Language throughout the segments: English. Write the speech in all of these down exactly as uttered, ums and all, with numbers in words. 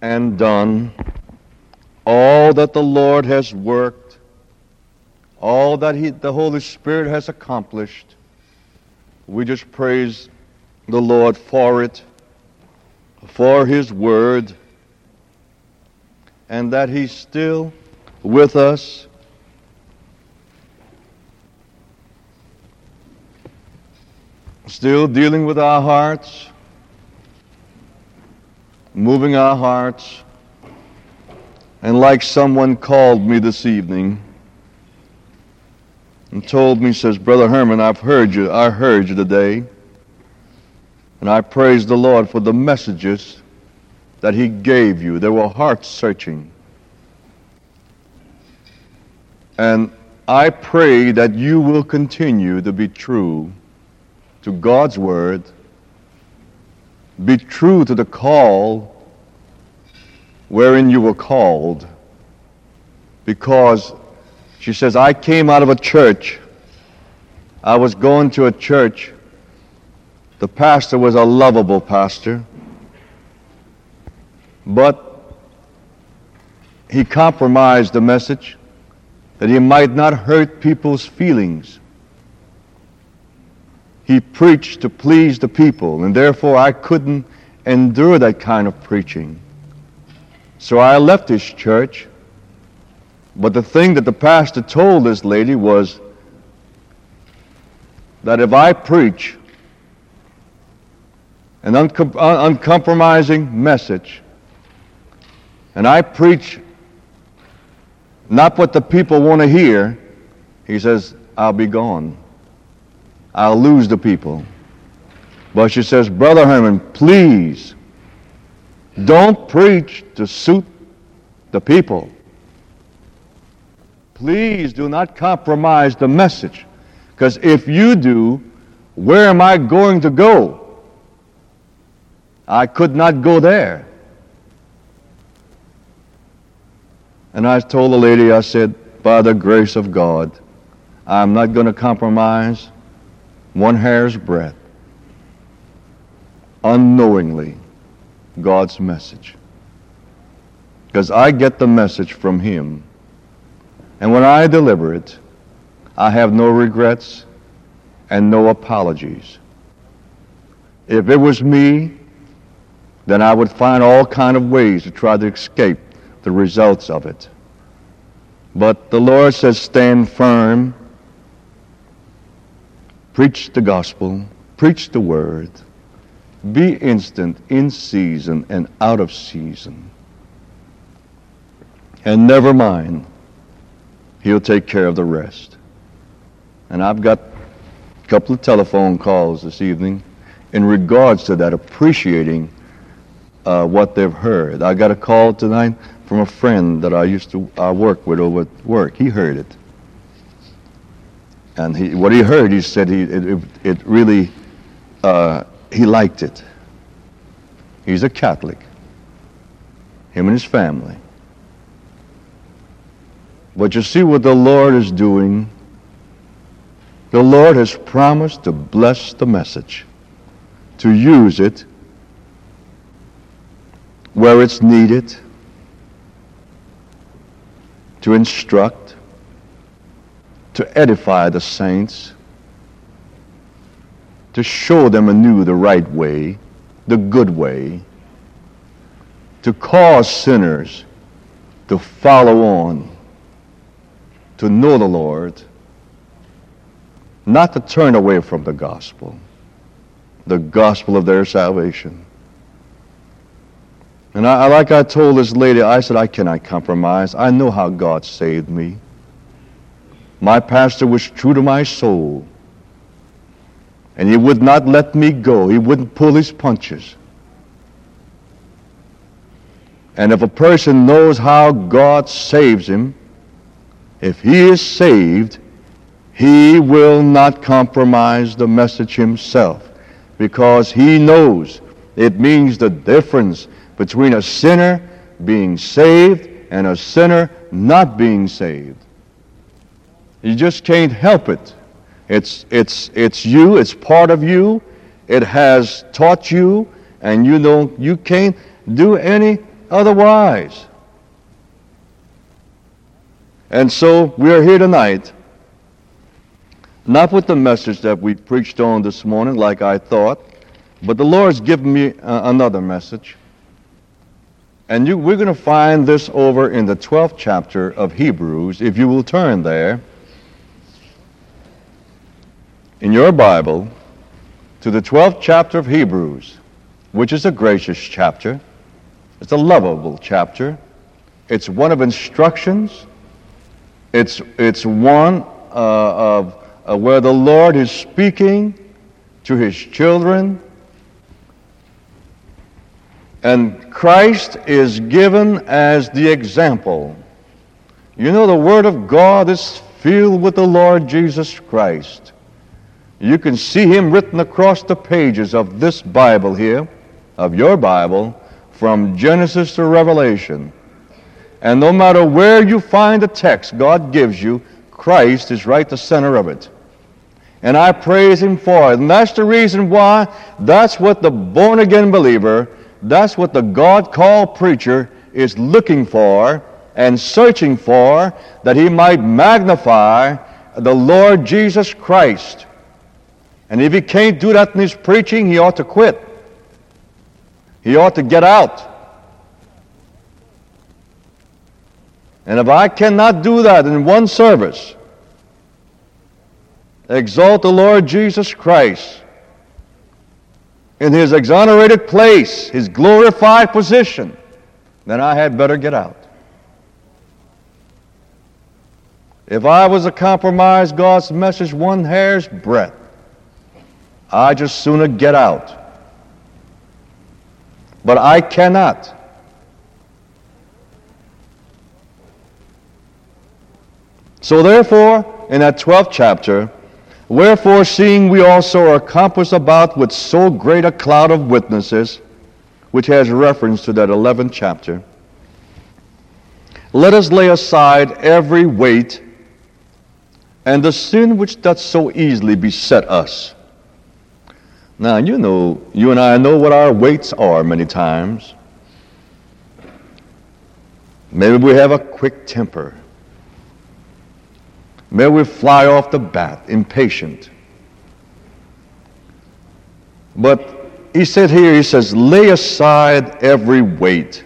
and done, all that the Lord has worked, all that he, the Holy Spirit has accomplished, we just praise the Lord for it, for His Word, and that He's still with us. Still dealing with our hearts, moving our hearts. And like someone called me this evening and told me, says, Brother Herman, I've heard you, I heard you today. And I praise the Lord for the messages that He gave you. They were heart-searching. And I pray that you will continue to be true to God's Word, be true to the call wherein you were called. Because, she says, I came out of a church. I was going to a church. The pastor was a lovable pastor, but he compromised the message that he might not hurt people's feelings. He preached to please the people, and therefore I couldn't endure that kind of preaching. So I left his church, but the thing that the pastor told this lady was that if I preach an uncom- un- uncompromising message, and I preach not what the people want to hear, he says, I'll be gone. I'll lose the people. But she says, Brother Herman, please, don't preach to suit the people. Please do not compromise the message. Because if you do, where am I going to go? I could not go there. And I told the lady, I said, by the grace of God, I'm not going to compromise one hair's breadth, unknowingly, God's message. Because I get the message from Him. And when I deliver it, I have no regrets and no apologies. If it was me, then I would find all kind of ways to try to escape the results of it. But the Lord says, stand firm. Preach the gospel, preach the word, be instant in season and out of season. And never mind, He'll take care of the rest. And I've got a couple of telephone calls this evening in regards to that, appreciating uh, what they've heard. I got a call tonight from a friend that I used to I work with over at work. He heard it. And he, what he heard, he said he, it, it really, uh, he liked it. He's a Catholic, him and his family. But you see what the Lord is doing? The Lord has promised to bless the message, to use it where it's needed, to instruct, to edify the saints, to show them anew the right way, the good way, to cause sinners to follow on, to know the Lord, not to turn away from the gospel, the gospel of their salvation. And I, like I told this lady, I said, I cannot compromise. I know how God saved me. My pastor was true to my soul. And he would not let me go. He wouldn't pull his punches. And if a person knows how God saves him, if he is saved, he will not compromise the message himself, because he knows it means the difference between a sinner being saved and a sinner not being saved. You just can't help it. It's, it's, it's you, it's part of you. It has taught you, and you don't, you can't do any otherwise. And so we are here tonight, not with the message that we preached on this morning like I thought, but the Lord's given me uh, another message. And you, we're going to find this over in the twelfth chapter of Hebrews, if you will turn there in your Bible to the twelfth chapter of Hebrews, which is a gracious chapter. It's a lovable chapter. It's one of instructions. It's, it's one uh, of uh, where the Lord is speaking to His children. And Christ is given as the example. You know, the Word of God is filled with the Lord Jesus Christ. You can see Him written across the pages of this Bible here, of your Bible, from Genesis to Revelation. And no matter where you find the text God gives you, Christ is right the center of it. And I praise Him for it. And that's the reason why, that's what the born-again believer, that's what the God-called preacher is looking for and searching for, that he might magnify the Lord Jesus Christ. And if he can't do that in his preaching, he ought to quit. He ought to get out. And if I cannot do that in one service, exalt the Lord Jesus Christ in His exonerated place, His glorified position, then I had better get out. If I was to compromise God's message one hair's breadth, I'd just sooner get out. But I cannot. So therefore, in that twelfth chapter, wherefore, seeing we also are compassed about with so great a cloud of witnesses, which has reference to that eleventh chapter, let us lay aside every weight and the sin which doth so easily beset us. Now, you know, you and I know what our weights are many times. Maybe we have a quick temper. Maybe we fly off the bat, impatient. But he said here, he says, lay aside every weight.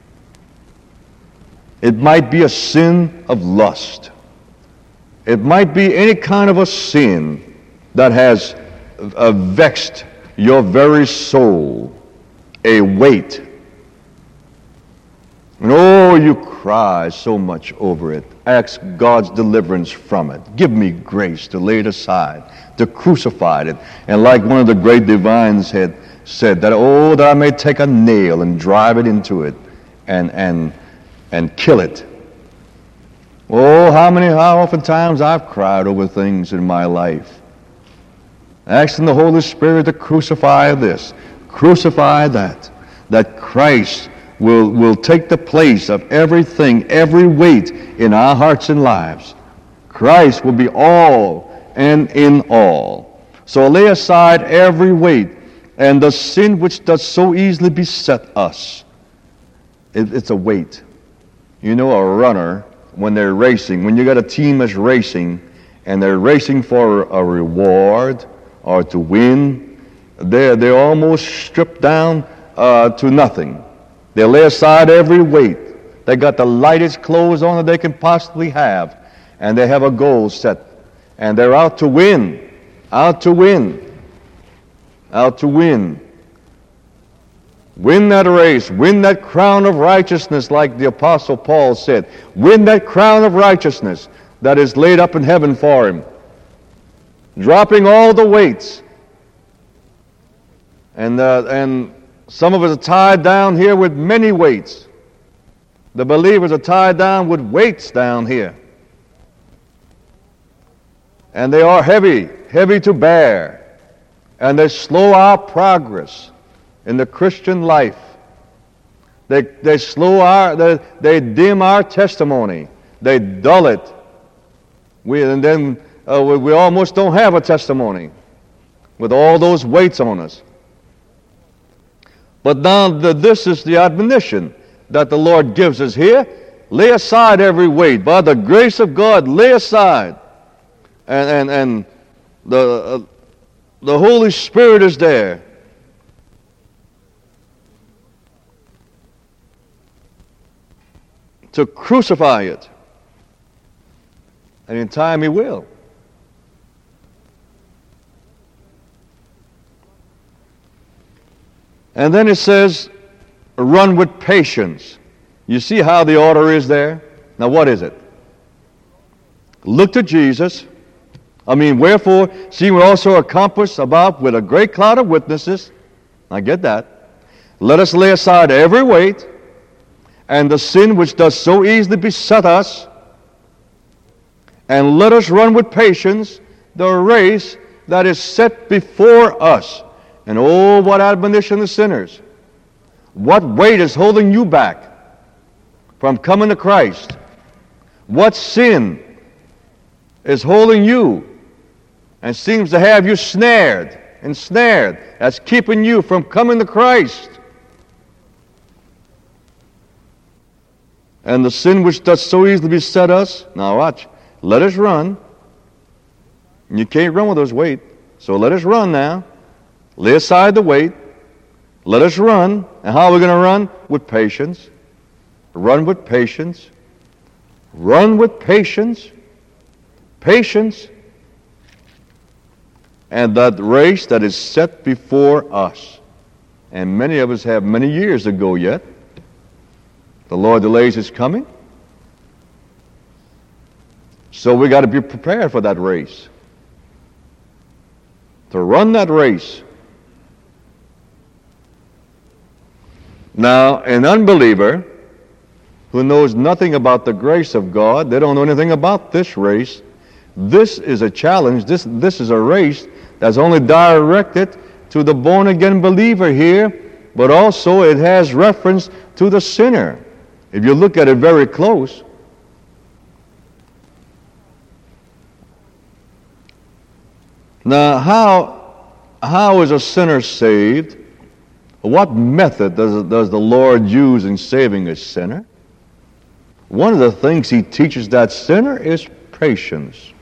It might be a sin of lust. It might be any kind of a sin that has uh, vexed your very soul, a weight. And oh, you cry so much over it. Ask God's deliverance from it. Give me grace to lay it aside, to crucify it. And like one of the great divines had said, that oh, that I may take a nail and drive it into it and and and kill it. Oh, how many, how often times I've cried over things in my life. Asking the Holy Spirit to crucify this, crucify that, that Christ will, will take the place of everything, every weight in our hearts and lives. Christ will be all and in all. So lay aside every weight and the sin which does so easily beset us. It, it's a weight. You know, a runner, when they're racing, when you got a team that's racing, and they're racing for a reward or to win, they're, they're almost stripped down uh, to nothing. They lay aside every weight. They got the lightest clothes on that they can possibly have, and they have a goal set. And they're out to win, out to win, out to win. Win that race, win that crown of righteousness, like the Apostle Paul said. Win that crown of righteousness that is laid up in heaven for him. Dropping all the weights. And, uh, and some of us are tied down here with many weights. The believers are tied down with weights down here. And they are heavy, heavy to bear. And they slow our progress in the Christian life. They, they slow our, they, they dim our testimony. They dull it. We, and then uh, we, we almost don't have a testimony with all those weights on us. But now the, this is the admonition. that the Lord gives us here. Lay aside every weight. By the grace of God, lay aside. And, and, and the, uh, the Holy Spirit is there. To crucify it. And in time He will. And then it says, run with patience. You see how the order is there? Now what is it? Look to Jesus. I mean, wherefore, seeing we also are compassed about with a great cloud of witnesses. I get that. Let us lay aside every weight and the sin which does so easily beset us, and let us run with patience the race that is set before us. And oh, what admonition to sinners. What weight is holding you back from coming to Christ? What sin is holding you and seems to have you snared and snared, that's keeping you from coming to Christ? And the sin which does so easily beset us, now watch, let us run. You can't run with those weight, so let us run now. Lay aside the weight. Let us run. And how are we going to run? With patience. Run with patience. Run with patience. Patience. And that race that is set before us. And many of us have many years to go yet. The Lord delays His coming. So we got to be prepared for that race. To run that race. Now, an unbeliever who knows nothing about the grace of God, they don't know anything about this race. This is a challenge. This, this is a race that's only directed to the born-again believer here, but also it has reference to the sinner. If you look at it very close, now how, how is a sinner saved? What method does, does the Lord use in saving a sinner? One of the things He teaches that sinner is patience.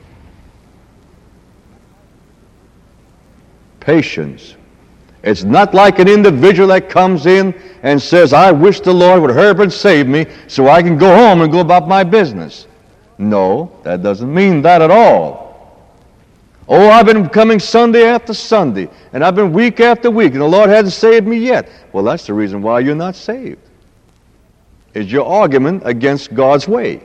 Patience. It's not like an individual that comes in and says, I wish the Lord would hurry up and save me so I can go home and go about my business. No, that doesn't mean that at all. Oh, I've been coming Sunday after Sunday, and I've been week after week, and the Lord hasn't saved me yet. Well, that's the reason why you're not saved. It's your argument against God's way.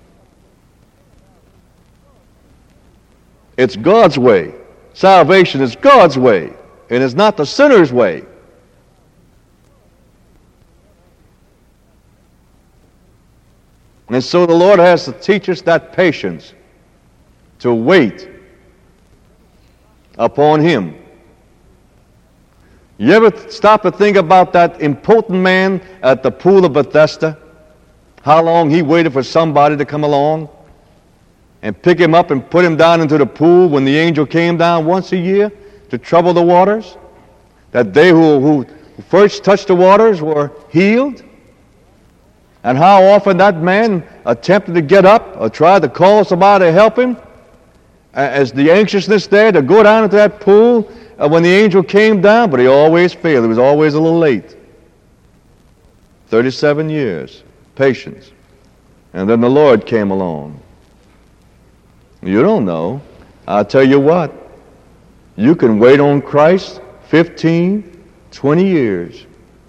It's God's way. Salvation is God's way, and it's not the sinner's way. And so the Lord has to teach us that patience, to wait upon Him. You ever stop to think about that impotent man at the pool of Bethesda? How long he waited for somebody to come along and pick him up and put him down into the pool when the angel came down once a year to trouble the waters? That they who, who first touched the waters were healed? And how often that man attempted to get up or tried to call somebody to help him? As the anxiousness there to go down into that pool uh, when the angel came down, but he always failed. He was always a little late. thirty-seven years. Patience. And then the Lord came along. You don't know. I'll tell you what. You can wait on Christ fifteen, twenty years.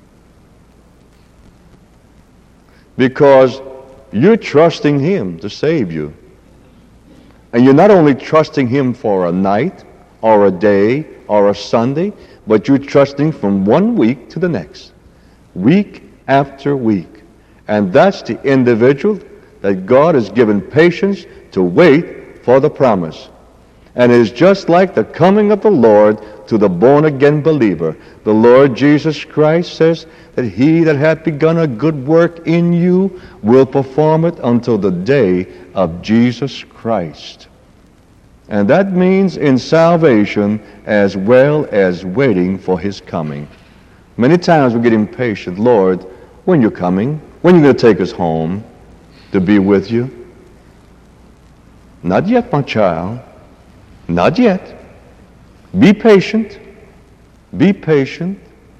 Because you're trusting Him to save you. And you're not only trusting Him for a night, or a day, or a Sunday, but you're trusting from one week to the next. Week after week. And that's the individual that God has given patience to wait for the promise. And it is just like the coming of the Lord to the born-again believer. The Lord Jesus Christ says that He that hath begun a good work in you will perform it until the day of Jesus Christ. And that means in salvation as well as waiting for His coming. Many times we get impatient. Lord, when you're coming? When are you going to take us home to be with you? Not yet, my child. Not yet. Be patient. Be patient.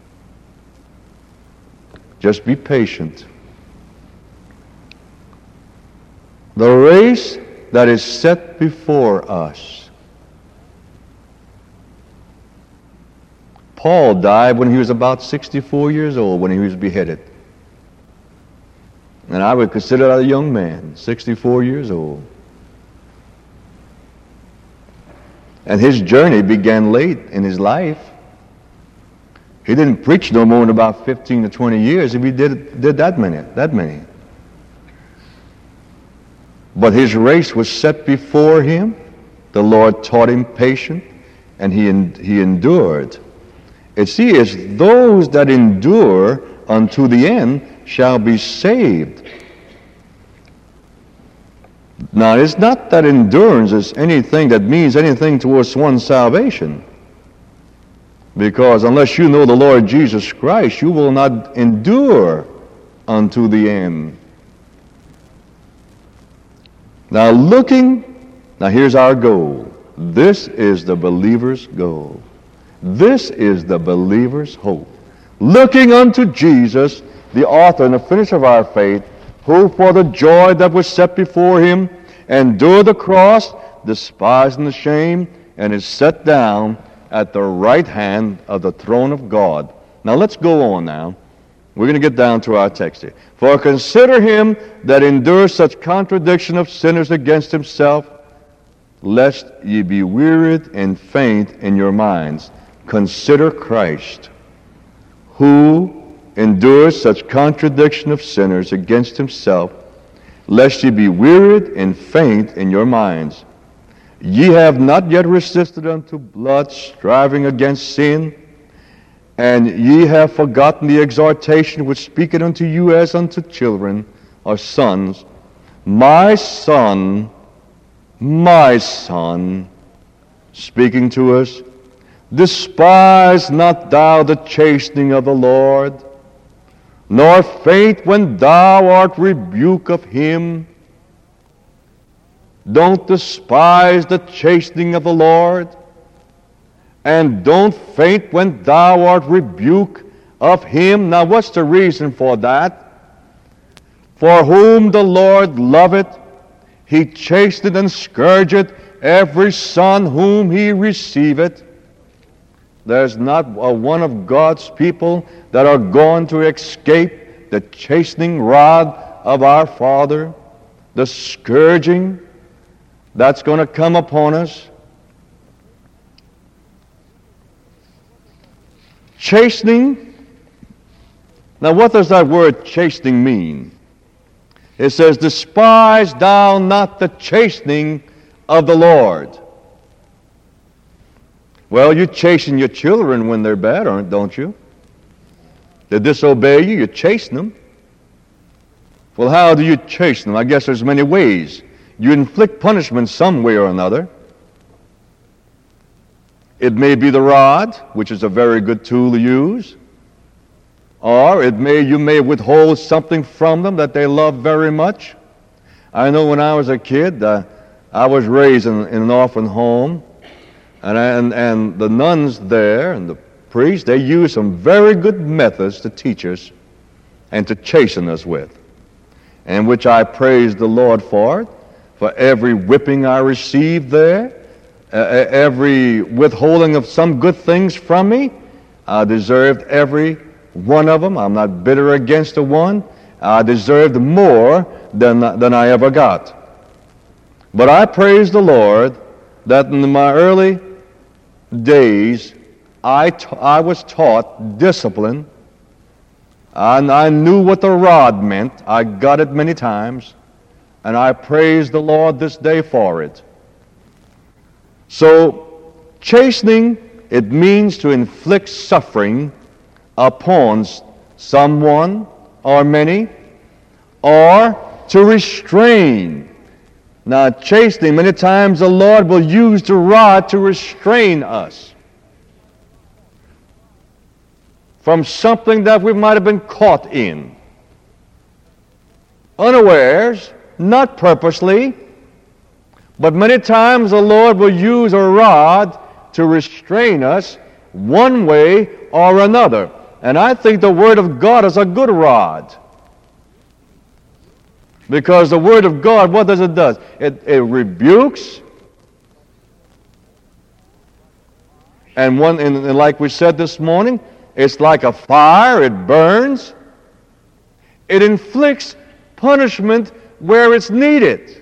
Just be patient. The race that is set before us. Paul died when he was about sixty-four years old, when he was beheaded. And I would consider that a young man, sixty-four years old. And his journey began late in his life. He didn't preach no more in about fifteen to twenty years if he did, did that many, that many. But his race was set before him. The Lord taught him patience, and he, he endured. It says, those that endure unto the end shall be saved. Now, it's not that endurance is anything that means anything towards one's salvation. Because unless you know the Lord Jesus Christ, you will not endure unto the end. Now looking, now here's our goal. This is the believer's goal. This is the believer's hope. Looking unto Jesus, the author and the finisher of our faith, who for the joy that was set before him endured the cross, despising the shame, and is set down at the right hand of the throne of God. Now let's go on now. We're going to get down to our text here. For consider him that endures such contradiction of sinners against himself, lest ye be wearied and faint in your minds. Consider Christ, who endures such contradiction of sinners against himself, lest ye be wearied and faint in your minds. Ye have not yet resisted unto blood, striving against sin, and ye have forgotten the exhortation which speaketh unto you as unto children or sons. My son, my son, speaking to us, despise not thou the chastening of the Lord, nor faint when thou art rebuked of him. Don't despise the chastening of the Lord, and don't faint when thou art rebuked of him. Now what's the reason for that? For whom the Lord loveth, he chasteneth and scourgeth every son whom he receiveth. There's not a one of God's people that are going to escape the chastening rod of our Father, the scourging that's going to come upon us. Chastening. Now what does that word chastening mean? It says, despise thou not the chastening of the Lord. Well, you chasten your children when they're bad, aren't, don't you? They disobey you, you chasten them. Well, how do you chasten them? I guess there's many ways. You inflict punishment some way or another. It may be the rod, which is a very good tool to use. Or it may you may withhold something from them that they love very much. I know when I was a kid, uh, I was raised in, in an orphan home, and, and, and the nuns there and the priests, they used some very good methods to teach us and to chasten us with, and which I praise the Lord for it, for every whipping I received there, uh, every withholding of some good things from me. I deserved every one of them. I'm not bitter against the one. I deserved more than, than I ever got. But I praise the Lord that in my early days, I, ta- I was taught discipline, and I knew what the rod meant. I got it many times, and I praise the Lord this day for it. So, chastening, it means to inflict suffering upon someone or many, or to restrain. Now, chastening, many times the Lord will use the rod to restrain us from something that we might have been caught in. unawares, not purposely, but many times the Lord will use a rod to restrain us one way or another. And I think the Word of God is a good rod. Because the Word of God, what does it do? It, it rebukes. And, one, and like we said this morning, it's like a fire. It burns. It inflicts punishment where it's needed.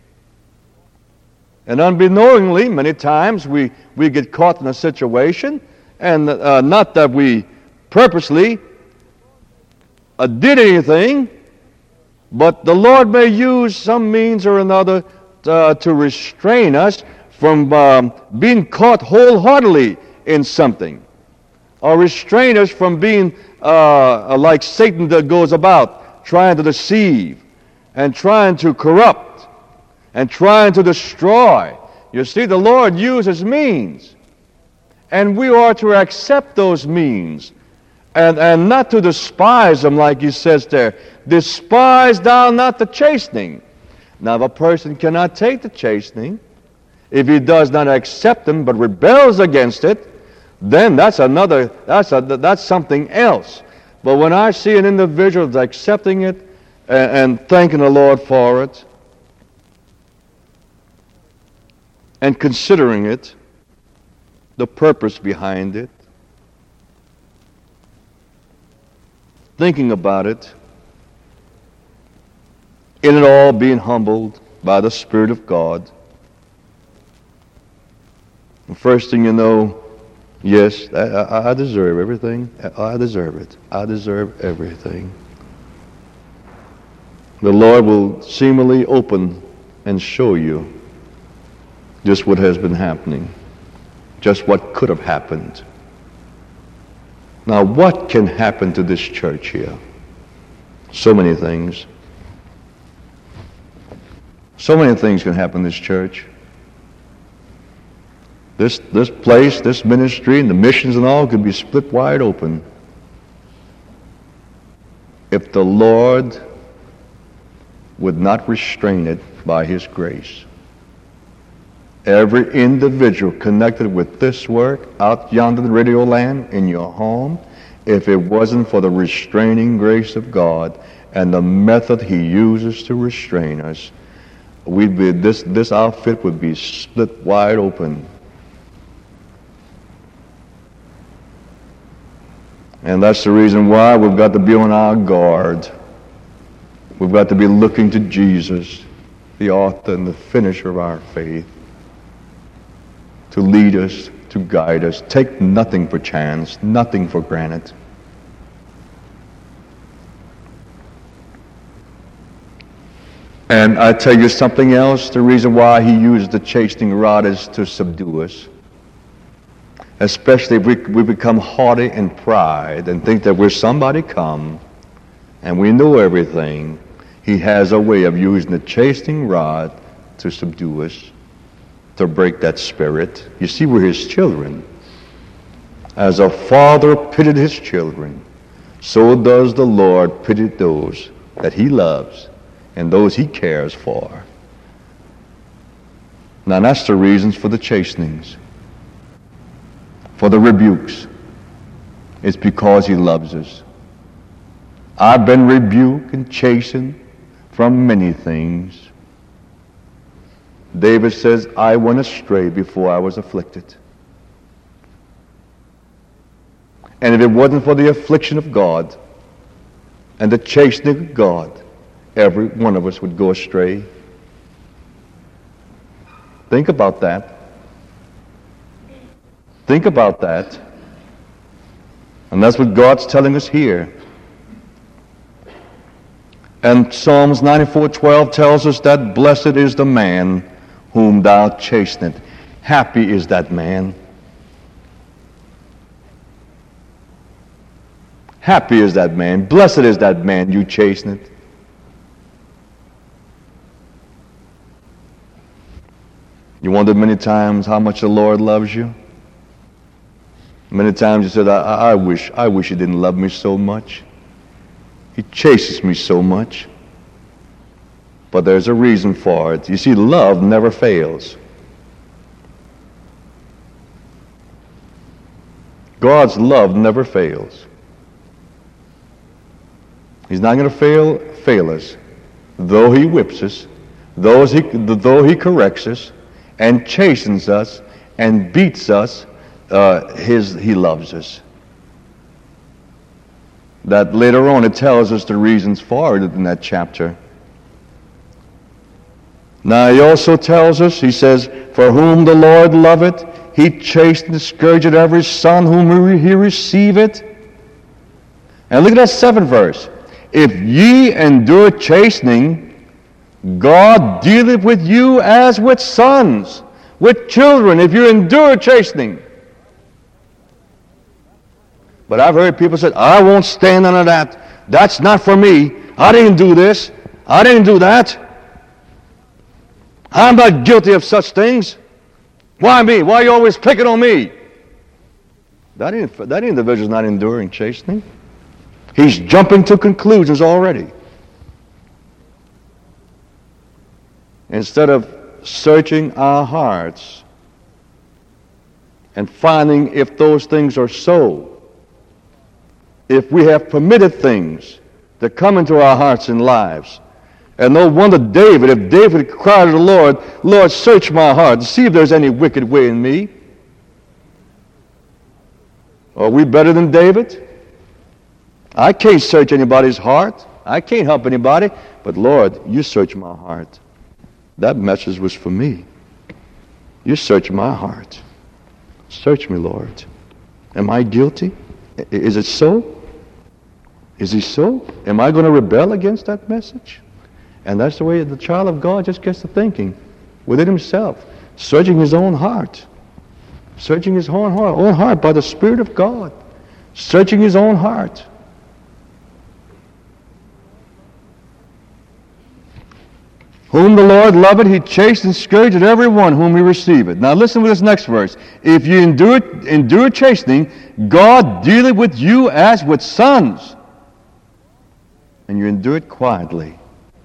And unbeknowingly, many times we, we get caught in a situation, and uh, not that we purposely uh, did anything, but the Lord may use some means or another uh, to restrain us from um, being caught wholeheartedly in something, or restrain us from being uh, like Satan that goes about trying to deceive and trying to corrupt and trying to destroy. You see, the Lord uses means, and we are to accept those means and, and not to despise them, like he says there. Despise thou not the chastening. Now, if a person cannot take the chastening, if he does not accept them but rebels against it, then that's another, that's, a, that's something else. But when I see an individual that's accepting it and, and thanking the Lord for it, and considering it, the purpose behind it, thinking about it, in it all being humbled by the Spirit of God. The first thing you know, yes, I, I, I deserve everything. I deserve it. I deserve everything. The Lord will seemingly open and show you just what has been happening, just what could have happened. Now, what can happen to this church here? So many things. So many things can happen in this church. This, this place, this ministry, and the missions and all could be split wide open if the Lord would not restrain it by His grace. Every individual connected with this work out yonder in the radio land, in your home, if it wasn't for the restraining grace of God and the method He uses to restrain us, we'd be this this outfit would be split wide open. And that's the reason why we've got to be on our guard. We've got to be looking to Jesus, the author and the finisher of our faith, to lead us, to guide us. Take nothing for chance, nothing for granted. And I tell you something else, the reason why He used the chastening rod is to subdue us. Especially if we, we become haughty in pride and think that we're somebody come and we know everything. He has a way of using the chastening rod to subdue us, to break that spirit. You see, we're His children. As a father pitied his children, so does the Lord pity those that He loves and those He cares for. Now that's the reasons for the chastenings, for the rebukes. It's because He loves us. I've been rebuked and chastened from many things. David says, I went astray before I was afflicted. And if it wasn't for the affliction of God and the chastening of God, every one of us would go astray. Think about that. Think about that. And that's what God's telling us here. And Psalms ninety-four twelve tells us that blessed is the man whom thou chastenest. Happy is that man. Happy is that man. Blessed is that man you chasten. You wondered many times how much the Lord loves you? Many times you said, I, I wish, I wish He didn't love me so much. He chases me so much. But there's a reason for it. You see, love never fails. God's love never fails. He's not going to fail fail us, though he whips us, though he, though he corrects us, and chastens us, and beats us. Uh, his, he loves us. That later on it tells us the reasons for it in that chapter. Now he also tells us, he says, for whom the Lord loveth, he chasteneth, scourgeth every son whom he receiveth. And look at that seventh verse. If ye endure chastening, God dealeth with you as with sons, with children, if you endure chastening. But I've heard people say, I won't stand under that. That's not for me. I didn't do this. I didn't do that. I'm not guilty of such things. Why me? Why are you always picking on me? That, that individual's not enduring chastening. He's jumping to conclusions already. Instead of searching our hearts and finding if those things are so, if we have permitted things to come into our hearts and lives. And no wonder David, if David cried to the Lord, Lord, search my heart and see if there's any wicked way in me. Are we better than David? I can't search anybody's heart. I can't help anybody. But Lord, you search my heart. That message was for me. You search my heart. Search me, Lord. Am I guilty? Is it so? Is he so? Am I going to rebel against that message? And that's the way the child of God just gets to thinking within himself, searching his own heart, searching his own heart, own heart by the Spirit of God, searching his own heart. Whom the Lord loveth, he chastens and scourgeth every one whom he receiveth. Now listen to this next verse. If you endure, endure chastening, God dealeth with you as with sons. And you endure it quietly.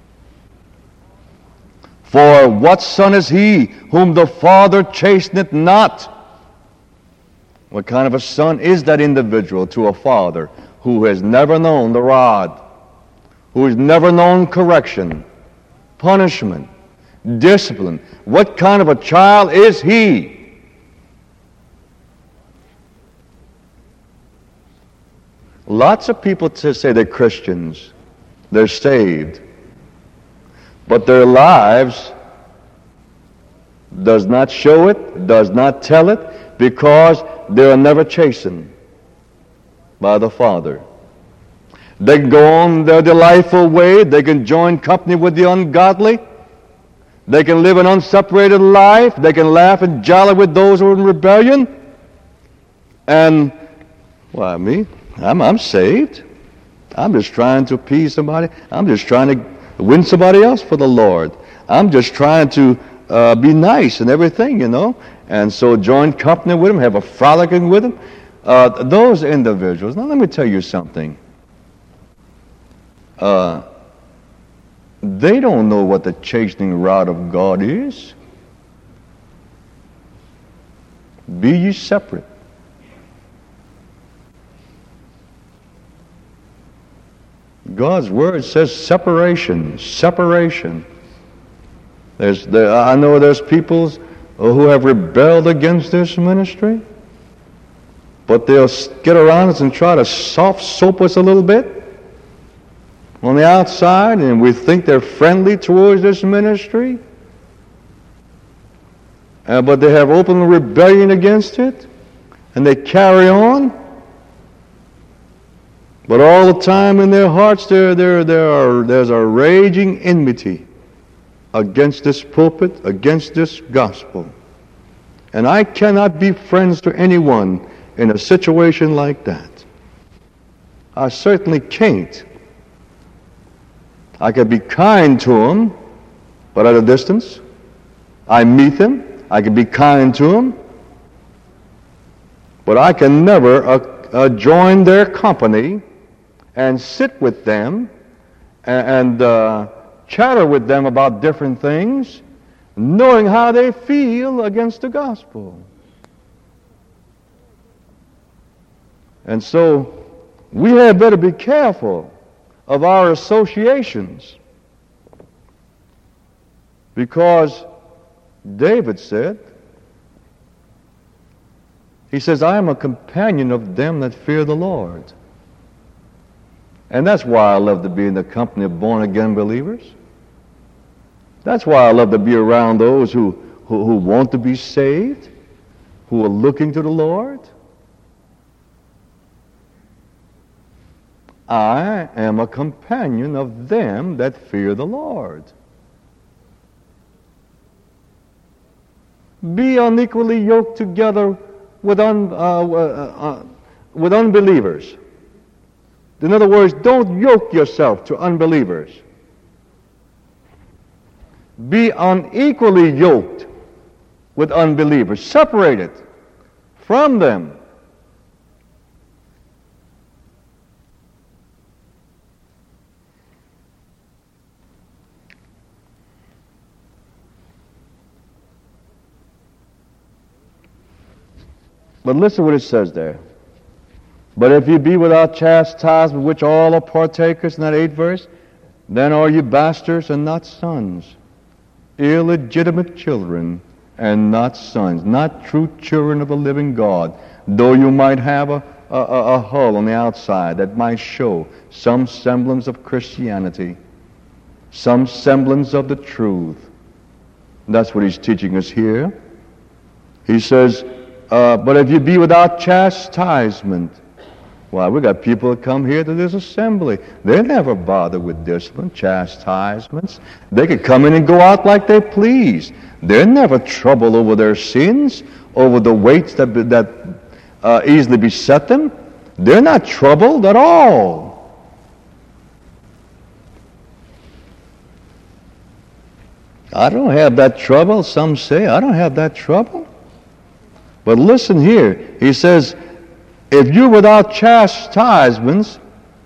For what son is he whom the Father chasteneth not? What kind of a son is that individual to a father who has never known the rod, who has never known correction, punishment, discipline? What kind of a child is he? Lots of people to say they're Christians, they're saved, but their lives does not show it, does not tell it, because they are never chastened by the Father. They can go on their delightful way. They can join company with the ungodly. They can live an unseparated life. They can laugh and jolly with those who are in rebellion. And, well, me, I'm, I'm saved. I'm just trying to appease somebody. I'm just trying to win somebody else for the Lord. I'm just trying to uh, be nice and everything, you know. And so join company with them, have a frolicking with them. Uh, those individuals, now let me tell you something. Uh, they don't know what the chastening rod of God is. Be ye separate. God's word says separation, separation. There's, there, I know there's peoples who have rebelled against this ministry, but they'll get around us and try to soft soap us a little bit on the outside, and we think they're friendly towards this ministry, uh, but they have open rebellion against it, and they carry on. But all the time in their hearts there, there, there are, there's a raging enmity against this pulpit, against this gospel. And I cannot be friends to anyone in a situation like that. I certainly can't. I can be kind to them, but at a distance. I meet them. I can be kind to them. But I can never uh, uh, join their company and sit with them and, and uh, chatter with them about different things, knowing how they feel against the gospel. And so we had better be careful of our associations, because David said, he says, I am a companion of them that fear the Lord. And that's why I love to be in the company of born-again believers. That's why I love to be around those who, who, who want to be saved, who are looking to the Lord. I am a companion of them that fear the Lord. Be unequally yoked together with, un, uh, uh, uh, with unbelievers. In other words, don't yoke yourself to unbelievers. Be unequally yoked with unbelievers. Separated from them. But listen what it says there. But if you be without chastisement, which all are partakers, in that eighth verse, then are you bastards and not sons, illegitimate children and not sons, not true children of the living God, though you might have a, a, a hull on the outside that might show some semblance of Christianity, some semblance of the truth. That's what he's teaching us here. He says, Uh, but if you be without chastisement, why, we got people that come here to this assembly. They never bother with discipline, chastisements. They could come in and go out like they please. They're never troubled over their sins, over the weights that, that uh, easily beset them. They're not troubled at all. I don't have that trouble, some say. I don't have that trouble. But listen here, he says, if you're without chastisements,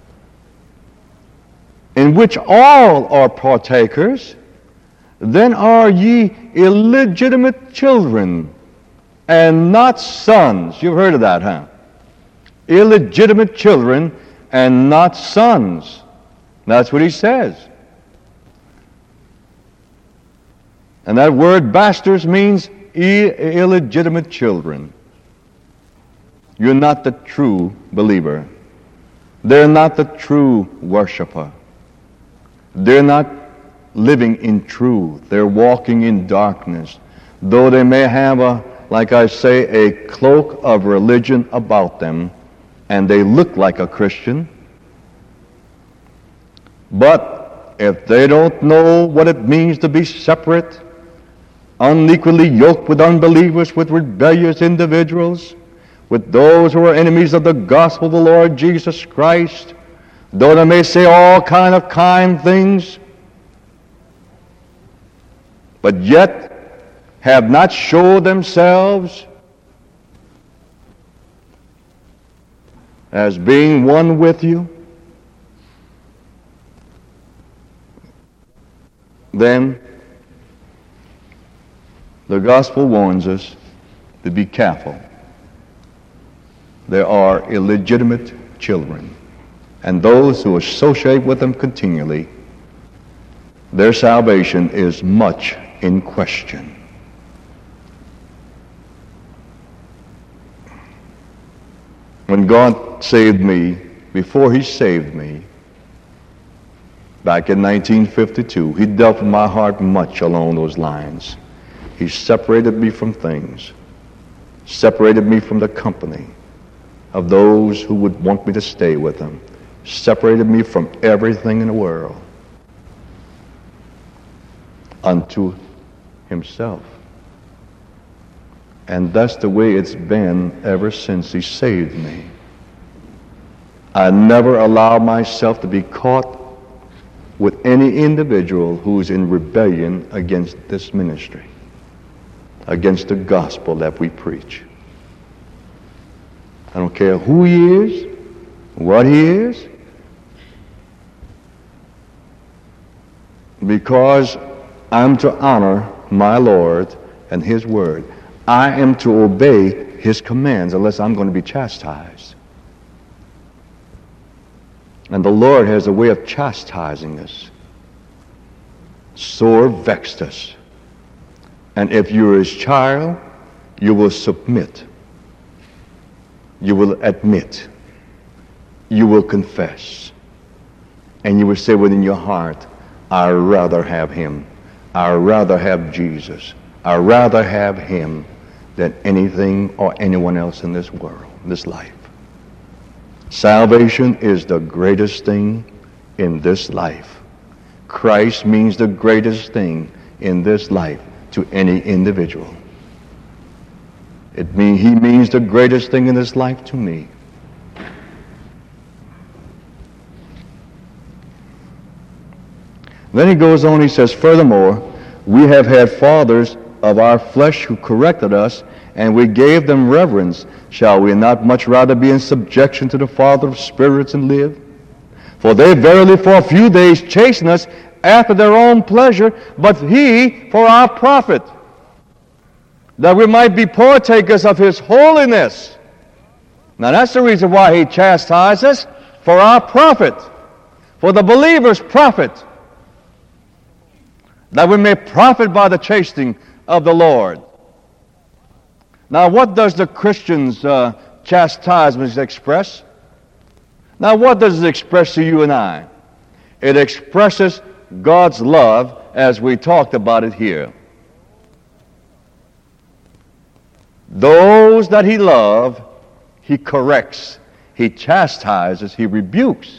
in which all are partakers, then are ye illegitimate children, and not sons. You've heard of that, huh? Illegitimate children, and not sons. That's what he says. And that word bastards means illegitimate children. You're not the true believer. They're not the true worshiper. They're not living in truth. They're walking in darkness. Though they may have a, like I say, a cloak of religion about them, and they look like a Christian, but if they don't know what it means to be separate, unequally yoked with unbelievers, with rebellious individuals, with those who are enemies of the gospel of the Lord Jesus Christ, though they may say all kind of kind things, but yet have not showed themselves as being one with you, then the gospel warns us to be careful. There are illegitimate children, and those who associate with them continually, their salvation is much in question. When God saved me, before he saved me, back in nineteen fifty-two, he dealt with my heart much along those lines. He separated me from things, separated me from the company of those who would want me to stay with them, separated me from everything in the world unto himself. And that's the way it's been ever since he saved me. I never allow myself to be caught with any individual who's in rebellion against this ministry, against the gospel that we preach. I don't care who he is, what he is. because I'm to honor my Lord and His word. I am to obey His commands unless I'm going to be chastised. And the Lord has a way of chastising us. Sore vexed us. And if you're His child, you will submit. You will admit. You will confess. And you will say within your heart, I'd rather have Him. I'd rather have Jesus. I'd rather have Him than anything or anyone else in this world, this life. Salvation is the greatest thing in this life. Christ means the greatest thing in this life to any individual. It mean, He means the greatest thing in this life to me. Then he goes on, he says, furthermore, we have had fathers of our flesh who corrected us, and we gave them reverence. Shall we not much rather be in subjection to the Father of spirits and live? For they verily for a few days chasten us after their own pleasure, but He for our profit, that we might be partakers of His holiness. Now that's the reason why He chastises us, for our profit, for the believer's profit, that we may profit by the chastening of the Lord. Now, what does the Christian's uh, chastisement express? Now, what does it express to you and I? It expresses God's love as we talked about it here. Those that He loves, He corrects, He chastises, He rebukes.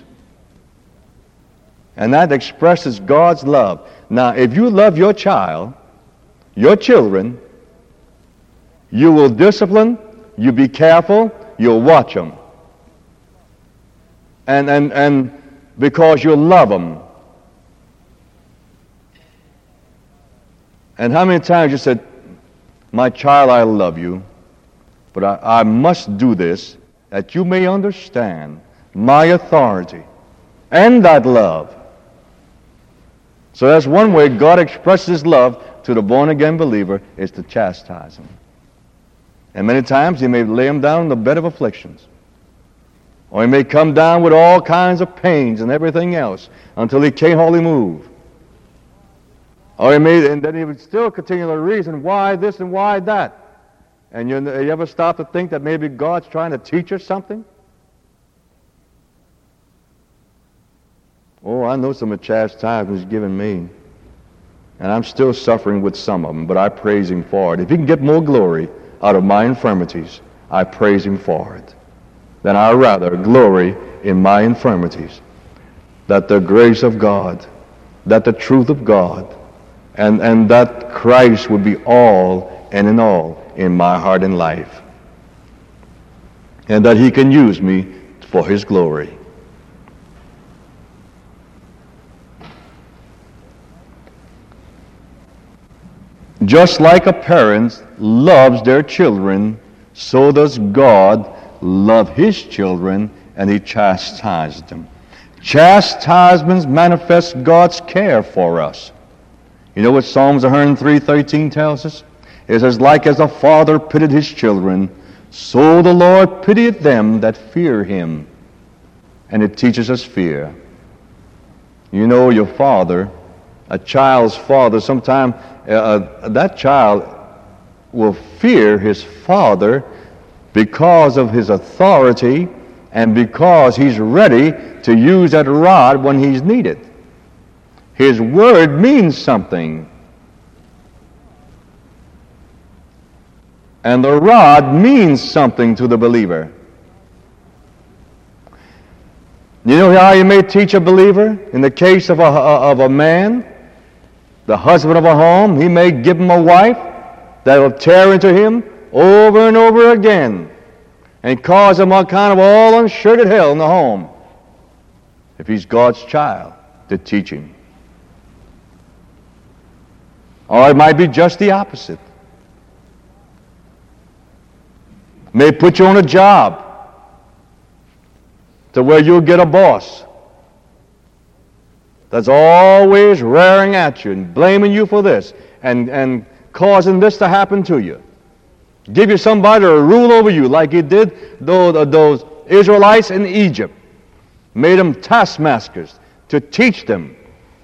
And that expresses God's love. Now, if you love your child, your children, you will discipline, you be careful, you'll watch them. And, and, and because you love them. And how many times you said, my child, I love you, but I, I must do this that you may understand my authority and that love. So that's one way God expresses His love to the born-again believer, is to chastise him. And many times He may lay him down in the bed of afflictions. Or He may come down with all kinds of pains and everything else until he can't hardly move. Or He may, and then He would still continue to reason why this and why that. And you, you ever stop to think that maybe God's trying to teach us something? Oh, I know some of the chastisement He's given me. And I'm still suffering with some of them, but I praise Him for it. If He can get more glory out of my infirmities, I praise Him for it. Then I rather glory in my infirmities, that the grace of God, that the truth of God, and, and that Christ would be all and in all in my heart and life. And that He can use me for His glory. Just like a parent loves their children, so does God love His children, and He chastises them. Chastisements manifest God's care for us. You know what Psalms one hundred three thirteen tells us? It says, like as a father pitied his children, so the Lord pitieth them that fear Him. And it teaches us fear. You know, your father, a child's father, sometimes uh, that child will fear his father because of his authority and because he's ready to use that rod when he's needed. His word means something. And the rod means something to the believer. You know how you may teach a believer? In the case of a, of a man, the husband of a home, he may give him a wife that will tear into him over and over again and cause him a kind of all unshirted hell in the home. If he's God's child, to teach him. Or it might be just the opposite. May put you on a job to where you'll get a boss that's always raring at you and blaming you for this and, and causing this to happen to you. Give you somebody to rule over you like he did those, those Israelites in Egypt. Made them taskmasters to teach them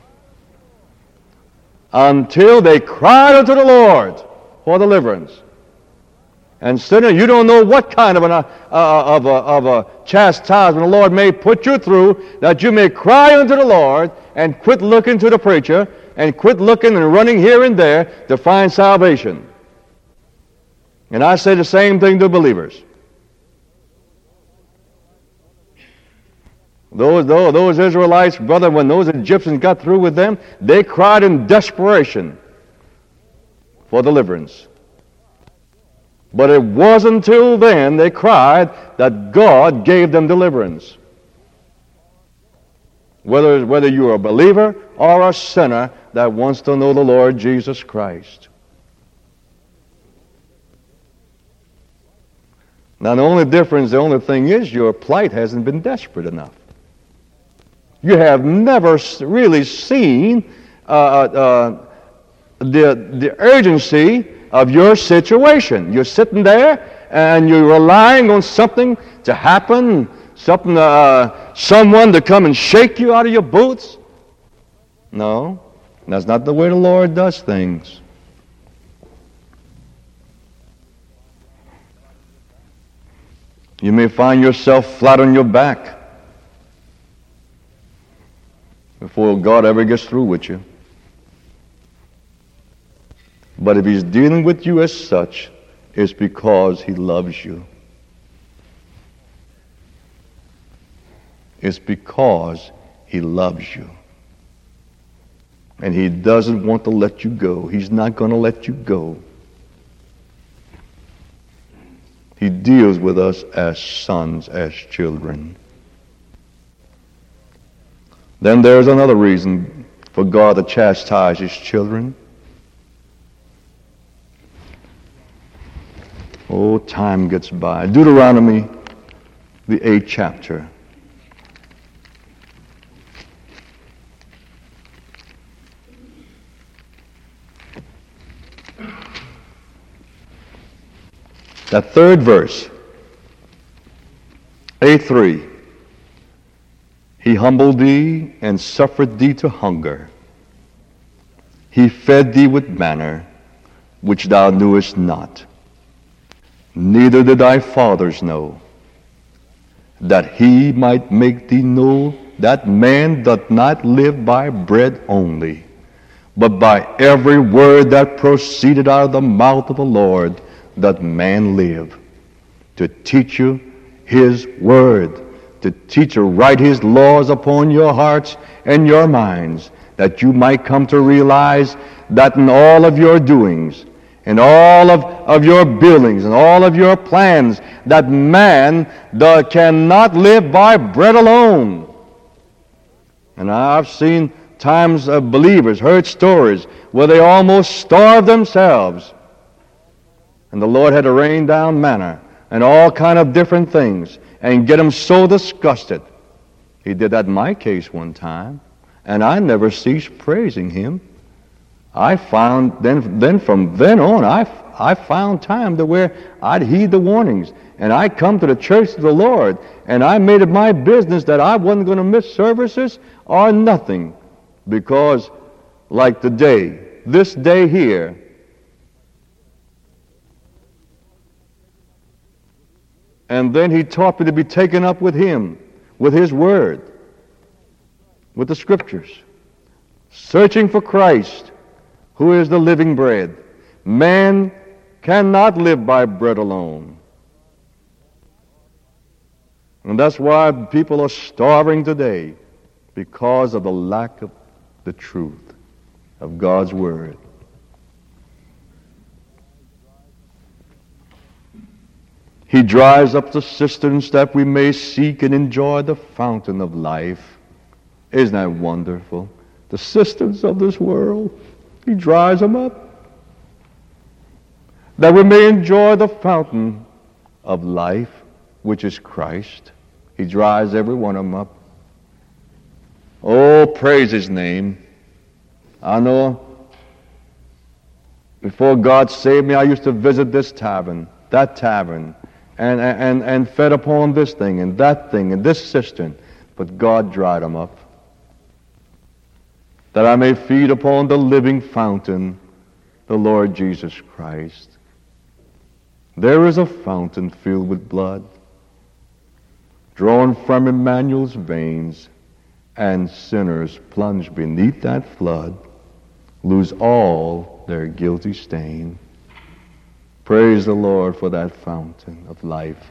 until they cried unto the Lord for deliverance. And sinner, you don't know what kind of, an, uh, of, a, of a chastisement the Lord may put you through, that you may cry unto the Lord and quit looking to the preacher and quit looking and running here and there to find salvation. And I say the same thing to believers. Those, those, those Israelites, brother, when those Egyptians got through with them, they cried in desperation for deliverance. But it wasn't until then they cried that God gave them deliverance. Whether, whether you're a believer or a sinner that wants to know the Lord Jesus Christ. Now the only difference, the only thing is your plight hasn't been desperate enough. You have never really seen uh, uh, the, the urgency of your situation. You're sitting there and you're relying on something to happen, something, uh, someone to come and shake you out of your boots. No, that's not the way the Lord does things. You may find yourself flat on your back before God ever gets through with you. But if he's dealing with you as such, it's because he loves you. It's because he loves you. And he doesn't want to let you go. He's not going to let you go. He deals with us as sons, as children. Then there's another reason for God to chastise his children. Oh, time gets by. Deuteronomy, the eighth chapter. That third verse, A three. He humbled thee and suffered thee to hunger. He fed thee with manna, which thou knewest not. Neither did thy fathers know, that he might make thee know that man doth not live by bread only, but by every word that proceeded out of the mouth of the Lord doth man live. To teach you his word, to teach or write his laws upon your hearts and your minds, that you might come to realize that in all of your doings, in all of, of your buildings and all of your plans, that man the, cannot live by bread alone. And I've seen times of believers, heard stories where they almost starved themselves. And the Lord had to rain down manna and all kind of different things and get them so disgusted. He did that in my case one time, and I never ceased praising him. I found, then then from then on, I, I found time to where I'd heed the warnings, and I'd come to the church of the Lord, and I made it my business that I wasn't going to miss services or nothing, because like today, this day here, and then he taught me to be taken up with him, with his word, with the scriptures, searching for Christ, who is the living bread. Man cannot live by bread alone. And that's why people are starving today, because of the lack of the truth of God's word. He dries up the cisterns that we may seek and enjoy the fountain of life. Isn't that wonderful? The cisterns of this world, he dries them up, that we may enjoy the fountain of life, which is Christ. He dries every one of them up. Oh, praise His name. I know before God saved me, I used to visit this tavern, that tavern, and, and, and fed upon this thing and that thing and this cistern. But God dried them up, that I may feed upon the living fountain, the Lord Jesus Christ. There is a fountain filled with blood, drawn from Emmanuel's veins, and sinners plunged beneath that flood lose all their guilty stain. Praise the Lord for that fountain of life.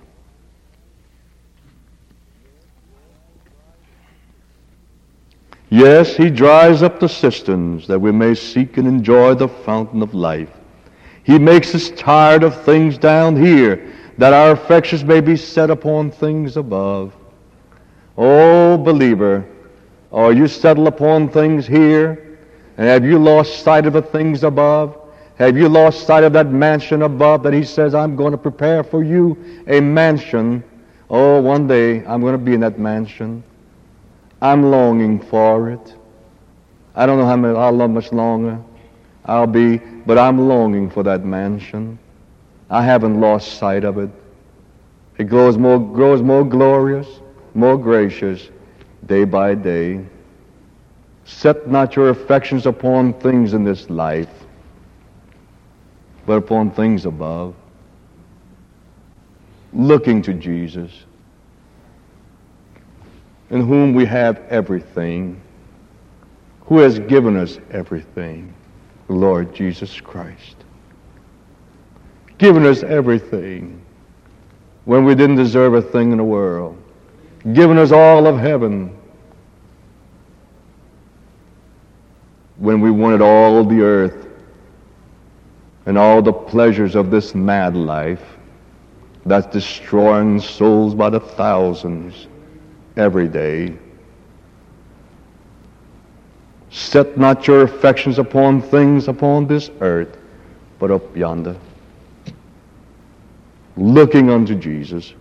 Yes, He dries up the cisterns that we may seek and enjoy the fountain of life. He makes us tired of things down here, that our affections may be set upon things above. Oh, believer, are you settled upon things here? And have you lost sight of the things above? Have you lost sight of that mansion above that He says, I'm going to prepare for you a mansion? Oh, one day I'm going to be in that mansion. I'm longing for it. I don't know how, much, how much longer I'll be, but I'm longing for that mansion. I haven't lost sight of it. It grows more, grows more glorious, more gracious, day by day. Set not your affections upon things in this life, but upon things above. Looking to Jesus, in whom we have everything, who has given us everything, the Lord Jesus Christ. Given us everything when we didn't deserve a thing in the world. Given us all of heaven when we wanted all the earth and all the pleasures of this mad life that's destroying souls by the thousands every day. Set not your affections upon things upon this earth, but up yonder, looking unto Jesus.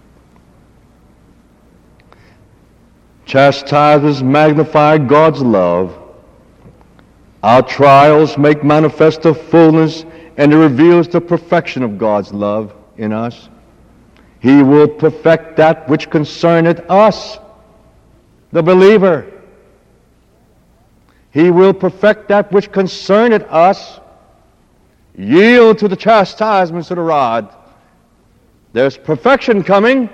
Chastisements magnify God's love. Our trials make manifest the fullness, and it reveals the perfection of God's love in us. He will perfect that which concerneth us, the believer. He will perfect that which concerneth us. Yield to the chastisements of the rod. There's perfection coming.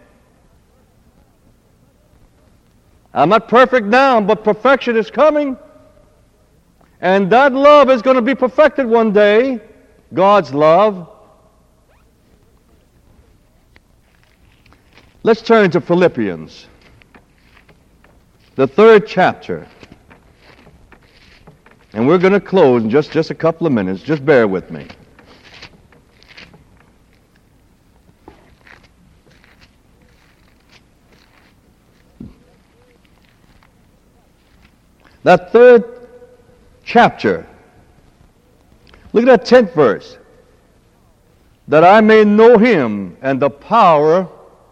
I'm not perfect now, but perfection is coming. And that love is going to be perfected one day. God's love. Let's turn to Philippians, the third chapter. And we're going to close in just, just a couple of minutes. Just bear with me. That third chapter, look at that tenth verse. That I may know Him and the power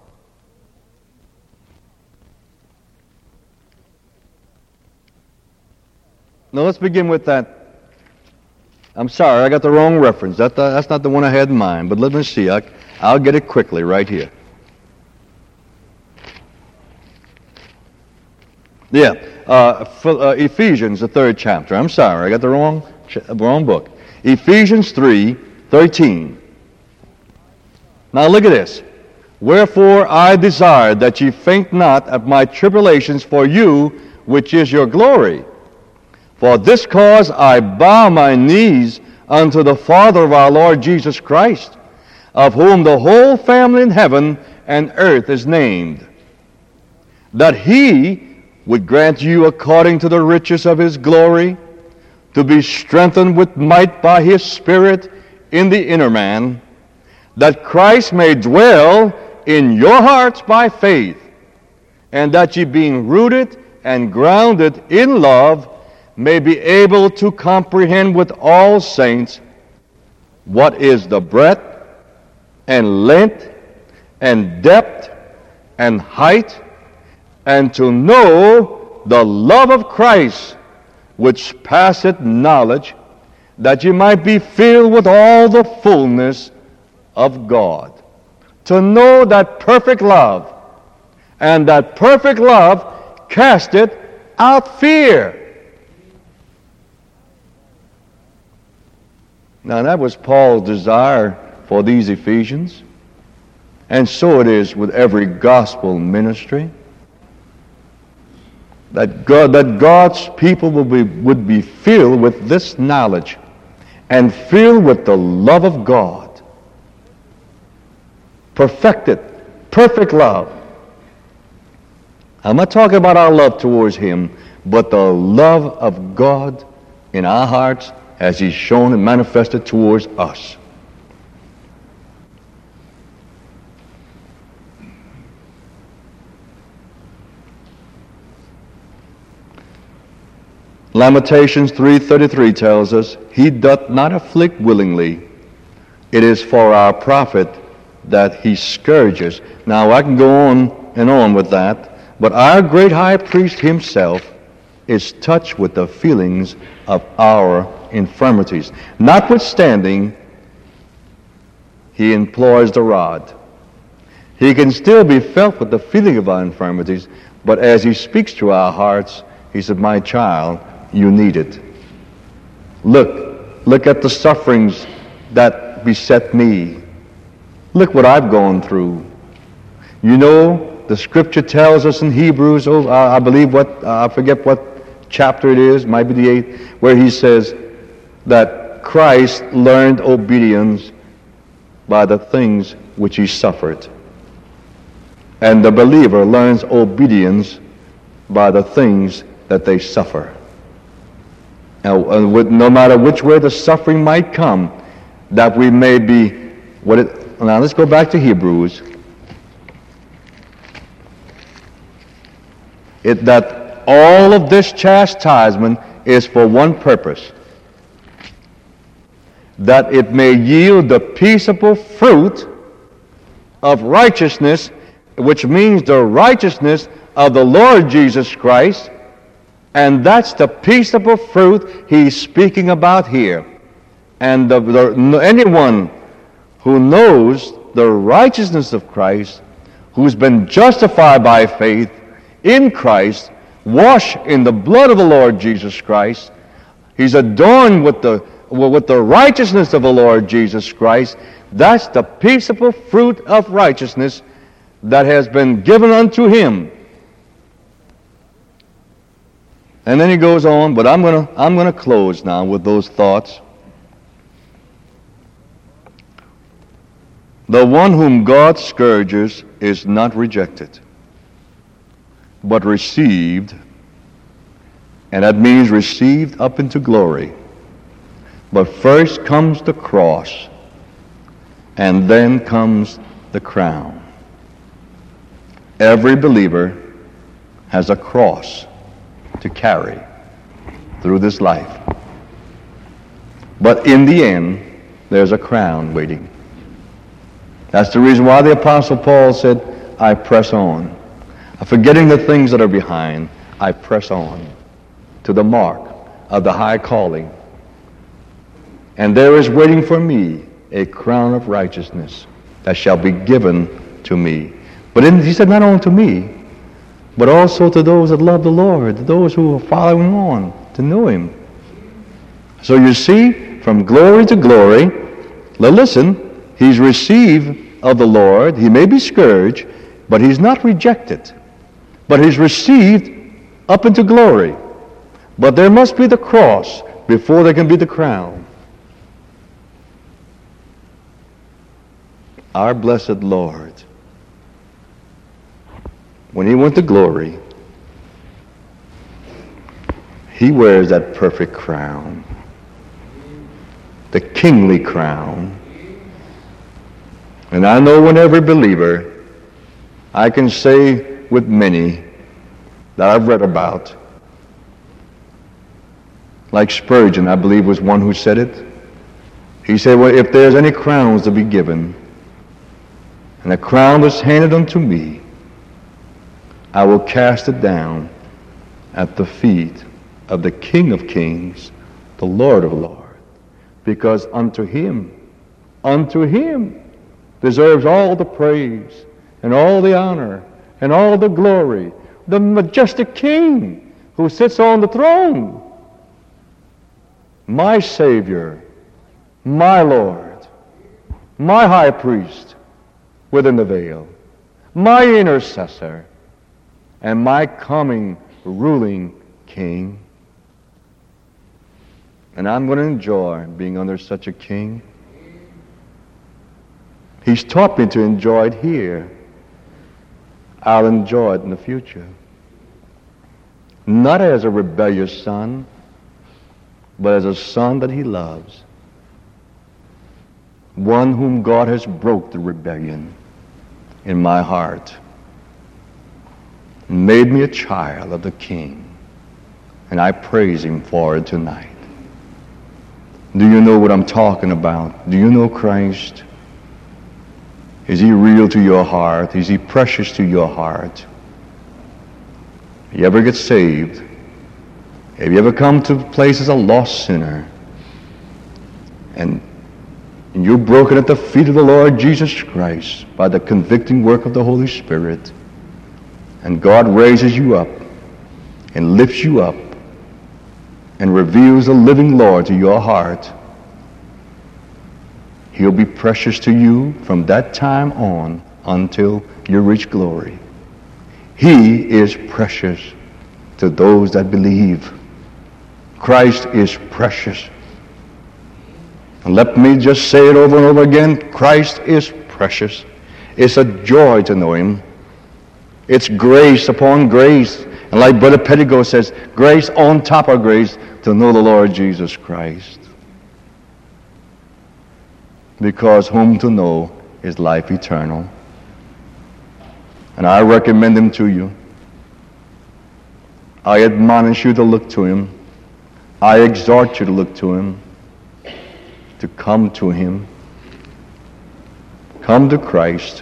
Now let's begin with that. I'm sorry, I got the wrong reference. That, uh, that's not the one I had in mind, but let me see. I, I'll get it quickly right here. Yeah, uh, uh, Ephesians, the third chapter. I'm sorry, I got the wrong, wrong book. Ephesians three thirteen. Now look at this. Wherefore I desire that ye faint not at my tribulations for you, which is your glory. For this cause I bow my knees unto the Father of our Lord Jesus Christ, of whom the whole family in heaven and earth is named, that He would grant you according to the riches of His glory, to be strengthened with might by His Spirit in the inner man, that Christ may dwell in your hearts by faith, and that ye being rooted and grounded in love, may be able to comprehend with all saints what is the breadth and length and depth and height, and to know the love of Christ, which passeth knowledge, that ye might be filled with all the fullness of God. To know that perfect love, and that perfect love casteth out fear. Now that was Paul's desire for these Ephesians, and so it is with every gospel ministry. That God, that God's people would be, would be filled with this knowledge and filled with the love of God. Perfected, perfect love. I'm not talking about our love towards Him, but the love of God in our hearts as He's shown and manifested towards us. Lamentations three thirty-three tells us, He doth not afflict willingly. It is for our profit that He scourges. Now I can go on and on with that, but our great high priest Himself is touched with the feelings of our infirmities. Notwithstanding, He employs the rod. He can still be felt with the feeling of our infirmities, but as He speaks to our hearts, He said, my child, you need it. Look, look at the sufferings that beset me. Look what I've gone through. You know, the Scripture tells us in Hebrews, oh, I believe what, I forget what chapter it is, might be the eighth, where he says that Christ learned obedience by the things which He suffered. And the believer learns obedience by the things that they suffer. Now, no matter which way the suffering might come, that we may be, what it, now let's go back to Hebrews. It, that all of this chastisement is for one purpose, that it may yield the peaceable fruit of righteousness, which means the righteousness of the Lord Jesus Christ. And that's the peaceable fruit He's speaking about here. And the, the, anyone who knows the righteousness of Christ, who's been justified by faith in Christ, washed in the blood of the Lord Jesus Christ, he's adorned with the, with the righteousness of the Lord Jesus Christ. That's the peaceable fruit of righteousness that has been given unto him. And then he goes on, but I'm going to I'm going to close now with those thoughts. The one whom God scourges is not rejected, but received, and that means received up into glory. But first comes the cross, and then comes the crown. Every believer has a cross to carry through this life. But in the end, there's a crown waiting. That's the reason why the Apostle Paul said, I press on. Forgetting the things that are behind, I press on to the mark of the high calling. And there is waiting for me a crown of righteousness that shall be given to me. But in, he said, not only to me, but also to those that love the Lord, those who are following on to know Him. So you see, from glory to glory, now listen, he's received of the Lord. He may be scourged, but he's not rejected. But he's received up into glory. But there must be the cross before there can be the crown. Our blessed Lord, when he went to glory, he wears that perfect crown, the kingly crown. And I know when every believer, I can say with many that I've read about, like Spurgeon, I believe, was one who said it. He said, well, if there's any crowns to be given, and a crown was handed unto me, I will cast it down at the feet of the King of Kings, the Lord of Lords. Because unto him, unto him deserves all the praise and all the honor and all the glory, the majestic King who sits on the throne. My Savior, my Lord, my High Priest within the veil, my intercessor, and my coming ruling King. And I'm going to enjoy being under such a king. He's taught me to enjoy it here. I'll enjoy it in the future. Not as a rebellious son, but as a son that he loves. One whom God has broke the rebellion in my heart and made me a child of the King. And I praise him for it tonight. Do you know what I'm talking about? Do you know Christ? Is he real to your heart? Is he precious to your heart? You ever get saved? Have you ever come to a place as a lost sinner and you're broken at the feet of the Lord Jesus Christ by the convicting work of the Holy Spirit, and God raises you up and lifts you up and reveals the living Lord to your heart? He'll be precious to you from that time on until you reach glory. He is precious to those that believe. Christ is precious. And let me just say it over and over again. Christ is precious. It's a joy to know him. It's grace upon grace. And like Brother Pettigo says, grace on top of grace to know the Lord Jesus Christ. Because whom to know is life eternal. And I recommend him to you. I admonish you to look to him. I exhort you to look to him, to come to him. Come to Christ.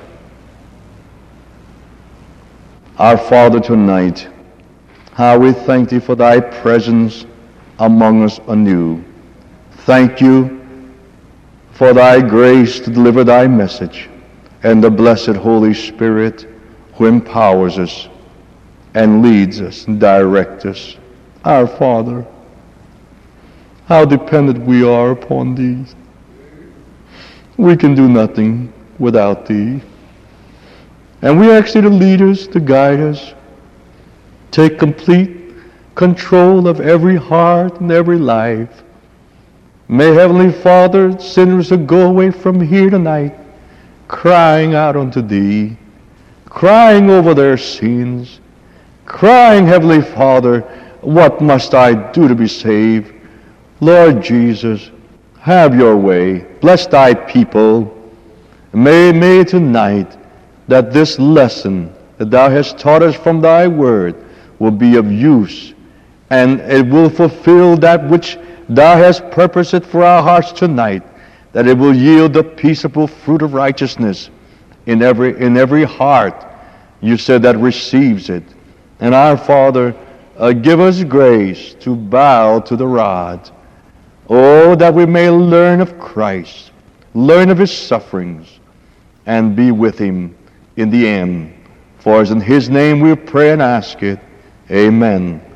Our Father, tonight, how we thank thee for thy presence among us anew. Thank you for thy grace to deliver thy message, and the blessed Holy Spirit who empowers us and leads us and directs us. Our Father, how dependent we are upon thee. We can do nothing without thee. And we ask thee to lead us, to guide us, take complete control of every heart and every life. May Heavenly Father, sinners who go away from here tonight, crying out unto thee, crying over their sins, crying, Heavenly Father, what must I do to be saved? Lord Jesus, have your way. Bless thy people. May, may tonight that this lesson that thou hast taught us from thy word will be of use, and it will fulfill that which thou hast purposed for our hearts tonight, that it will yield the peaceable fruit of righteousness in every in every heart, you said, that receives it. And our Father, uh, give us grace to bow to the rod. Oh, that we may learn of Christ, learn of his sufferings, and be with him in the end. For as in his name we pray and ask it. Amen.